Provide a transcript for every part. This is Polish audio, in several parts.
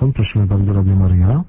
telefon. Prosimy bardzo, Radio Maryja.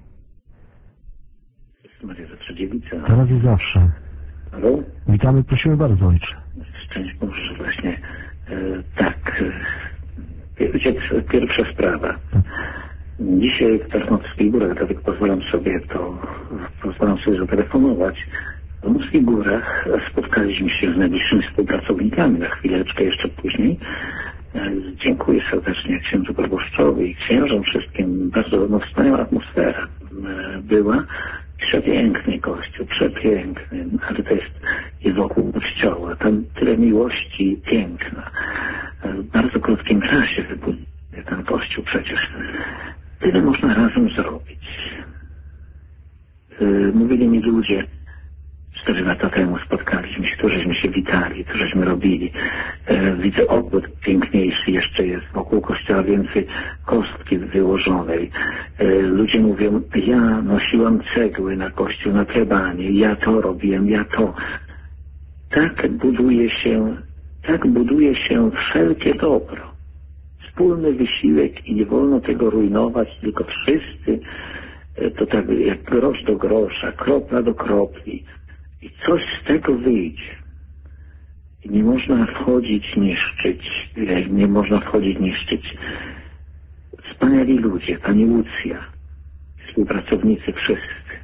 Maria Zatrzydziewica. Teraz i zawsze. Halo? Witamy, prosimy bardzo, ojcze. Szczęść Boże, właśnie. Tak. Pierwsza sprawa. Dzisiaj w Tarnowskich Górach, dlatego pozwalam sobie zatelefonować. W Tarnowskich Górach spotkaliśmy się z najbliższymi współpracownikami, na chwileczkę jeszcze później. Dziękuję serdecznie księdzu proboszczowi i księżom wszystkim. Bardzo wspaniała atmosfera była. Przepiękny Kościół, przepiękny, ale to jest wokół Kościoła. Tam tyle miłości i piękna. W bardzo krótkim czasie wybuduje ten Kościół przecież. Tyle można razem zrobić. Mówili mi ludzie, 4 lata temu spotkaliśmy się, tu żeśmy się witali, tu żeśmy robili. Widzę ogród piękniejszy jeszcze jest wokół kościoła, więcej kostki wyłożonej. Ludzie mówią, ja nosiłam cegły na kościół, na plebanie, ja to robiłem, ja to. Tak buduje się wszelkie dobro. Wspólny wysiłek i nie wolno tego rujnować, tylko wszyscy, to tak jak grosz do grosza, kropla do kropli. I coś z tego wyjdzie. I nie można wchodzić, niszczyć. Wspaniali ludzie, pani Łucja, współpracownicy wszyscy.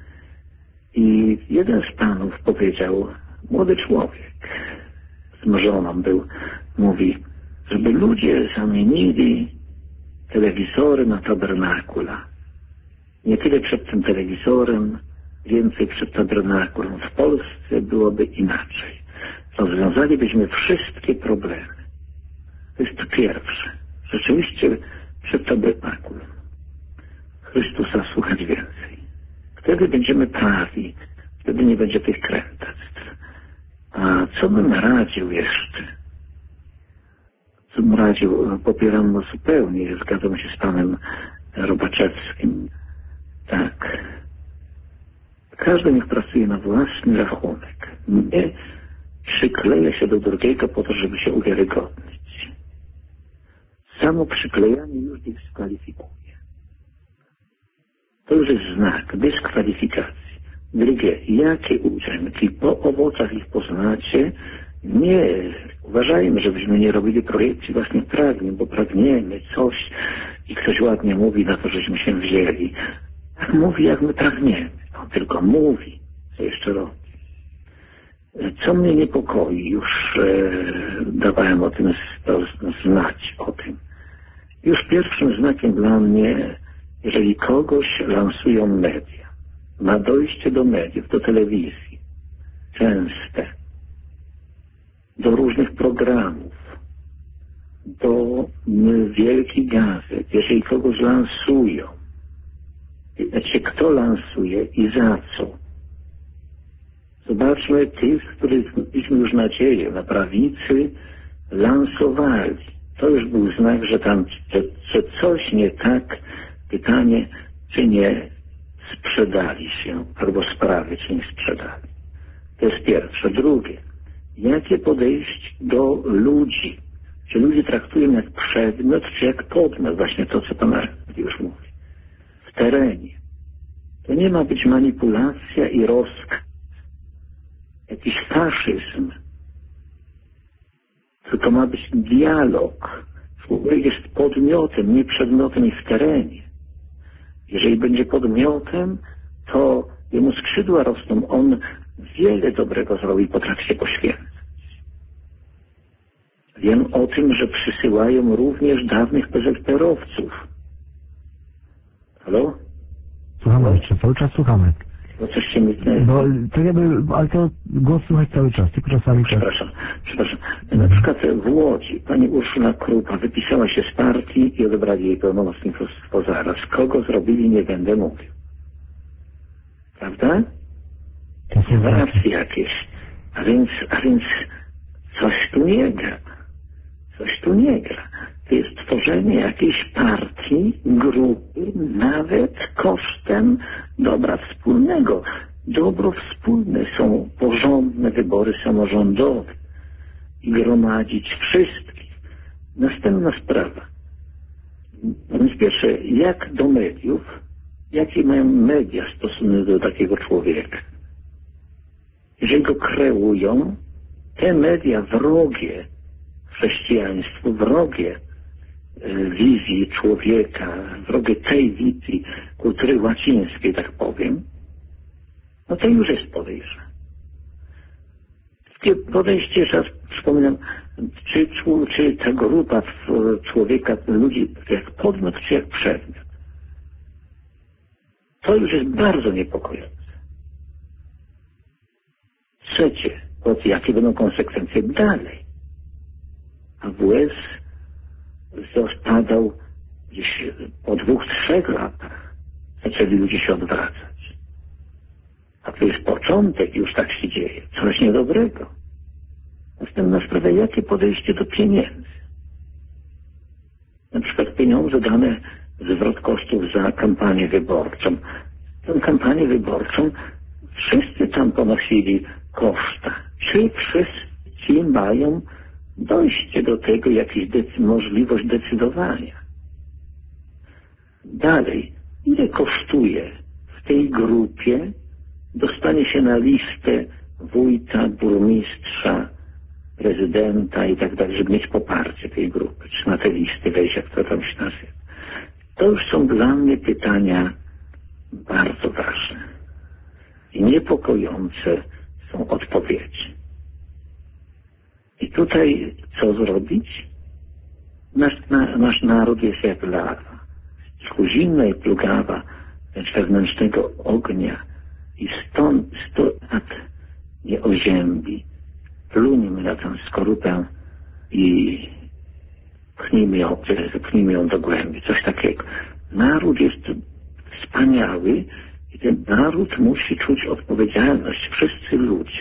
I jeden z panów powiedział, młody człowiek, z żoną był, mówi, żeby ludzie zamienili telewizory na tabernakula. Nie tyle przed tym telewizorem, więcej przed tabernakulum. W Polsce byłoby inaczej. Rozwiązalibyśmy wszystkie problemy. To jest pierwsze. Rzeczywiście przed tabernakulum. Chrystusa słuchać więcej. Wtedy będziemy prawi. Wtedy nie będzie tych krętactw. A co bym radził jeszcze? Popieram zupełnie, zgadzam się z panem Robaczewskim. Tak. Każdy niech pracuje na własny rachunek. Nie przykleja się do drugiego po to, żeby się uwiarygodnić. Samo przyklejanie już dyskwalifikuje. To już jest znak dyskwalifikacji. Drugie, jakie uczynki, po owocach ich poznacie. Nie, uważajmy, żebyśmy nie robili projekcji własnych pragnień, bo pragniemy coś i ktoś ładnie mówi na to, żeśmy się wzięli. Tak mówi, jak my pragniemy. On tylko mówi, co jeszcze robi. Co mnie niepokoi, już dawałem o tym znać o tym. Już pierwszym znakiem dla mnie, jeżeli kogoś lansują media, ma dojście do mediów, do telewizji, częste, do różnych programów, do wielkich gazet, jeżeli kogoś lansują, wiecie, kto lansuje i za co. Zobaczmy tych, których mieliśmy już nadzieję, na prawicy lansowali. To już był znak, że coś nie tak. Pytanie, czy nie sprzedali się, albo sprawy, czy nie sprzedali. To jest pierwsze. Drugie, jakie podejście do ludzi? Czy ludzie traktują jak przedmiot, czy jak podmiot? Właśnie to, co pan już mówi. W terenie. To nie ma być manipulacja i rozkaz. Jakiś faszyzm. Tylko ma być dialog. Człowiek jest podmiotem, nie przedmiotem i w terenie. Jeżeli będzie podmiotem, to jemu skrzydła rosną. On wiele dobrego zrobi i potrafi się poświęcać. Wiem o tym, że przysyłają również dawnych PZPR-owców. Halo? Słuchamy jeszcze, cały czas słuchamy. Bo coś się mi... Bo to jakby, ale to głos słychać cały czas, tylko czasami... Przepraszam. Na przykład w Łodzi pani Urszula Krupa wypisała się z partii i odebrali jej pełnomocnictwo zaraz. Kogo zrobili, nie będę mówił. Prawda? To są racje jakieś. A więc coś tu nie gra. Coś tu nie gra. To jest tworzenie jakiejś partii, grupy, nawet kosztem dobra wspólnego. Dobro wspólne są porządne wybory samorządowe i gromadzić wszystkich. Następna sprawa. Więc pierwsze, jak do mediów, jaki mają media stosunek do takiego człowieka? Jeżeli go kreują, te media wrogie chrześcijaństwu, wrogie wizji człowieka, wrogie tej wizji kultury łacińskiej, tak powiem, no to już jest podejrzane. Takie podejście, raz przypominam, czy ta grupa człowieka, ludzi jak podmiot, czy jak przedmiot. To już jest bardzo niepokojące. Trzecie, jakie będą konsekwencje dalej? AWS spadał gdzieś po 2-3 latach. Zaczęli ludzie się odwracać. A to jest początek, już tak się dzieje. Coś niedobrego. Następna sprawa, jakie podejście do pieniędzy? Na przykład pieniądze dane, zwrot kosztów za kampanię wyborczą. Tę kampanię wyborczą wszyscy tam ponosili koszta. Czy wszyscy mają dojście do tego, jakaś możliwość decydowania? Dalej, ile kosztuje w tej grupie dostanie się na listę wójta, burmistrza, prezydenta i tak dalej, żeby mieć poparcie tej grupy, czy na te listy wejść, jak to tam się nazywa. To już są dla mnie pytania bardzo ważne i niepokojące są odpowiedzi. I tutaj co zrobić? Nasz naród jest jak lawa, zimna i plugawa, lecz wewnętrznego ognia i stąd 100 lat nie oziębi. Plunimy na tę skorupę i pchnijmy ją do głębi. Coś takiego. Naród jest wspaniały i ten naród musi czuć odpowiedzialność. Wszyscy ludzie.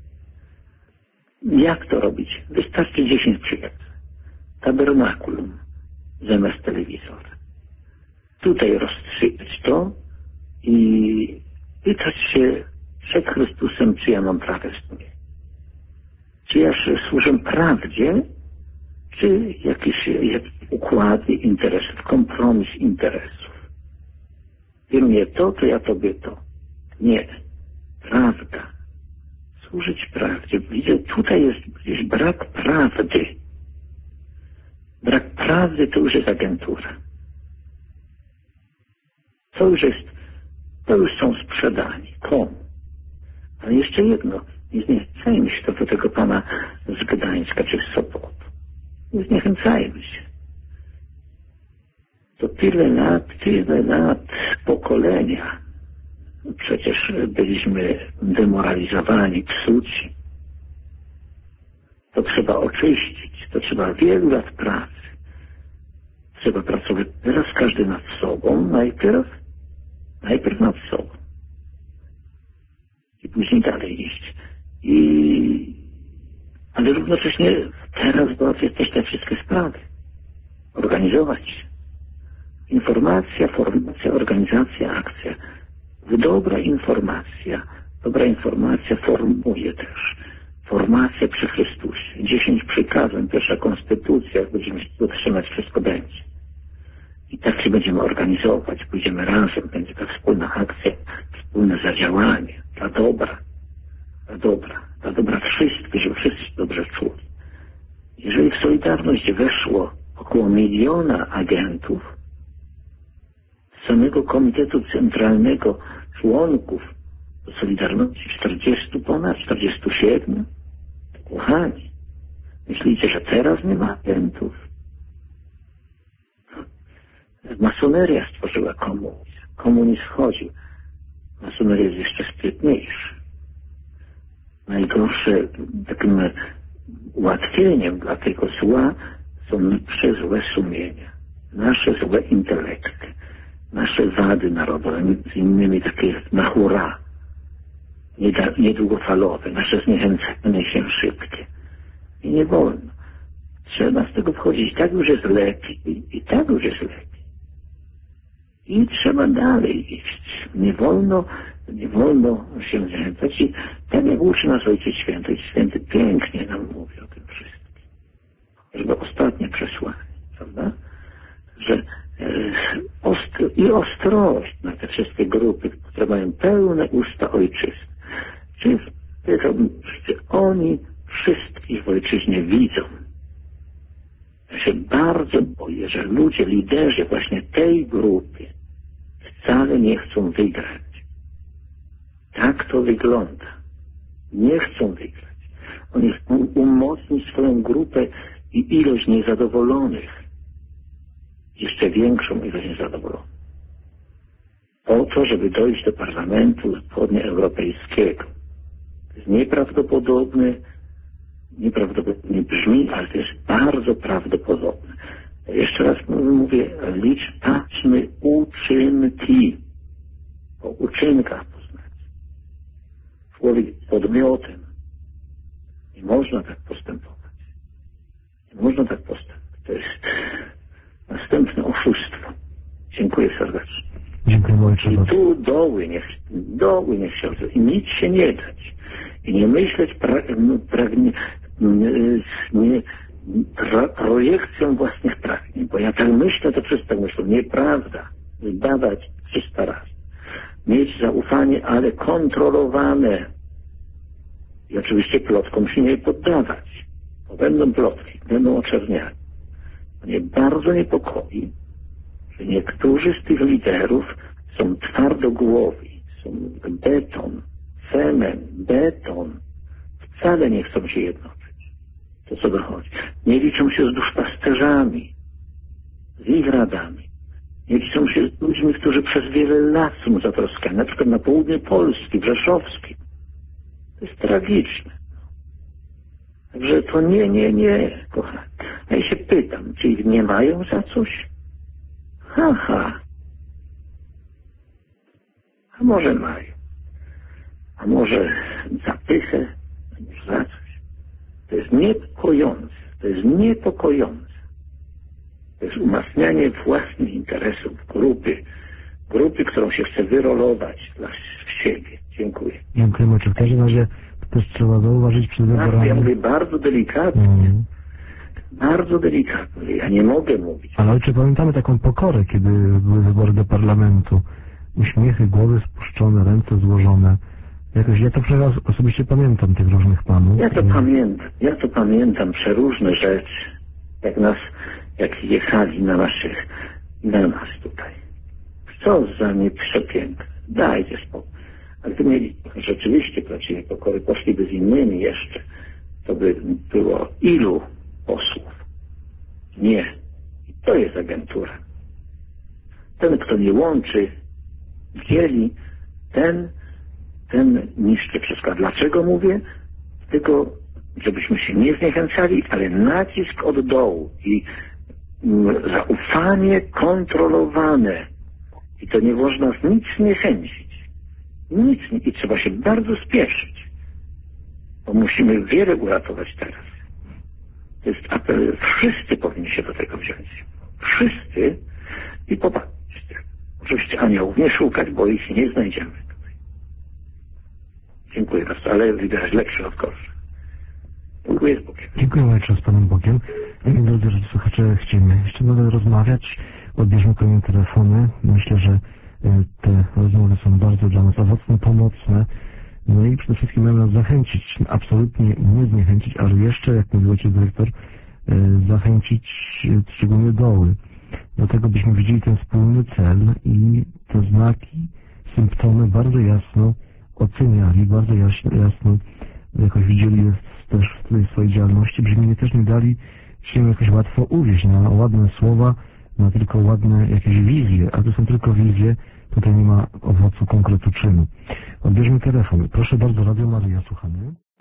Jak to robić? Wystarczy 10 przykładów. Tabernakulum zamiast telewizora. Tutaj rozstrzygnąć to i pytać się przed Chrystusem, czy ja mam prawdę w sobie. Czy ja służę prawdzie, czy jakieś układy interesów, kompromis interesów. Ty mnie to ja tobie to. Nie. Prawda. Służyć prawdzie. Widzę, tutaj jest gdzieś brak prawdy. Brak prawdy to już jest agentura. To już są sprzedani. Komu? Ale jeszcze jedno. Nie zniechęcajmy się do tego pana z Gdańska czy z Sopotu. Nie zniechęcajmy się. To tyle lat, pokolenia. Przecież byliśmy demoralizowani, psuci. To trzeba oczyścić. To trzeba wielu lat pracy. Trzeba pracować teraz każdy nad sobą, najpierw nad sobą. I później dalej iść. Ale równocześnie teraz załatwiać też te wszystkie sprawy. Organizować się. Informacja, formacja, organizacja, akcja. Dobra informacja formuje też. Formacja przy Chrystusie. 10 przykazań, pierwsza konstytucja, jak będziemy się dotrzymać, wszystko będzie. I tak się będziemy organizować, pójdziemy razem, będzie ta wspólna akcja, wspólne zadziałanie dla dobra wszystkich, żeby wszyscy się dobrze czuli. Jeżeli w Solidarność weszło około 1 miliona agentów, z samego Komitetu Centralnego członków do Solidarności 47, kochani, myślicie, że teraz nie ma agentów? Masoneria stworzyła komunizm. Komunizm chodził. Masoneria jest jeszcze sprytniejsza. Najgorsze takim ułatwieniem dla tego zła są nasze złe sumienia, nasze złe intelekty, nasze wady narodowe, między innymi takie na hura, niedługofalowe, nasze zniechęcenie się szybkie. I nie wolno. Trzeba z tego wchodzić. Tak już jest lepiej. I tak już jest lepiej. I trzeba dalej iść. Nie wolno się zniechęcać. I tak jak uczy nas Ojciec Święty, Ojciec Święty pięknie nam mówi o tym wszystkim. Żeby ostatnie przesłanie, prawda? Że i ostrość na te wszystkie grupy, które mają pełne usta ojczyzny. Czy oni wszystkich w ojczyźnie widzą? Ja się bardzo boję, że ludzie, liderzy właśnie tej grupy wcale nie chcą wygrać. Tak to wygląda. Nie chcą wygrać. Oni chcą umocnić swoją grupę i ilość niezadowolonych. Jeszcze większą ilość niezadowolonych. Po to, żeby dojść do Parlamentu Zachodnioeuropejskiego. To jest nieprawdopodobne nieprawdopodobnie brzmi, ale to jest bardzo prawdopodobne. Jeszcze raz mówię, patrzmy uczynki. O uczynkach poznać. Człowiek podmiotem. Nie można tak postępować. Nie można tak postępować. To jest następne oszustwo. Dziękuję serdecznie. Dziękuję ojcze. I tu doły niech się odzywa. I nic się nie dać. I nie myśleć projekcją własnych pragnień. Bo ja tak myślę, to wszyscy tak myślą. Nieprawda. Zbadać 300 razy. Mieć zaufanie, ale kontrolowane. I oczywiście plotkom się nie poddawać. Bo będą plotki, będą oczerniani. Mnie bardzo niepokoi, że niektórzy z tych liderów są twardogłowi, są beton, cement, beton. Wcale nie chcą się jednoczyć. To co dochodzi. Nie liczą się z duszpasterzami, z ich radami. Nie liczą się z ludźmi, którzy przez wiele lat są zatroskani, na przykład na południu Polski, w Rzeszowskim. To jest tragiczne. Także to nie, kochani. A ja się pytam, czy ich nie mają za coś? A może mają. A może za pychę, a może za coś. To jest niepokojące. To jest niepokojące. To jest umacnianie własnych interesów grupy, którą się chce wyrolować dla siebie. Dziękuję. Dziękuję. W każdym razie też trzeba zauważyć przed wyborami. Ja mówię bardzo delikatnie. Bardzo delikatnie. Ja nie mogę mówić. Ale ojcze, pamiętamy taką pokorę, kiedy były wybory do parlamentu. Uśmiechy, głowy spuszczone, ręce złożone. Jakoś ja to przecież osobiście pamiętam tych różnych panów. Ja to pamiętam przeróżne rzeczy. Jak jechali na nas tutaj. Co za nieprzepiękne. Dajcie spokój. Ale gdyby mieli rzeczywiście prawdziwej pokory, poszliby z innymi jeszcze, to by było ilu posłów? Nie. I to jest agentura. Ten, kto nie łączy, dzieli, ten niszczy wszystko. A dlaczego mówię? Tylko, żebyśmy się nie zniechęcali, ale nacisk od dołu i zaufanie kontrolowane. I to nie można z nic zniechęcić. Nic. I trzeba się bardzo spieszyć. Bo musimy wiele uratować teraz. To jest apel. Wszyscy powinni się do tego wziąć. Wszyscy i popatrzcie. Oczywiście aniołów nie szukać, bo ich nie znajdziemy. Dziękuję bardzo, ale widać lepszy od gorszy. Dziękuję z Bogiem. Dziękuję ojcze, z Panem Bogiem. Drodzy słuchacze, chcemy jeszcze nadal rozmawiać. Odbierzmy kolejne telefony. Myślę, że te rozmowy są bardzo dla nas owocne, pomocne. No i przede wszystkim mają nas zachęcić, absolutnie nie zniechęcić, ale jeszcze, jak mówił ojciec dyrektor, zachęcić szczególnie doły. Do tego byśmy widzieli ten wspólny cel i te znaki, symptomy bardzo jasno oceniali, bardzo jasno jakoś widzieli też w tej swojej działalności, byśmy nie też nie dali się jakoś łatwo uwieść na ładne słowa, na tylko ładne jakieś wizje, a to są tylko wizje, tutaj nie ma owocu konkretu czynu. Odbierzmy telefon. Proszę bardzo, Radio Maryja, słuchamy.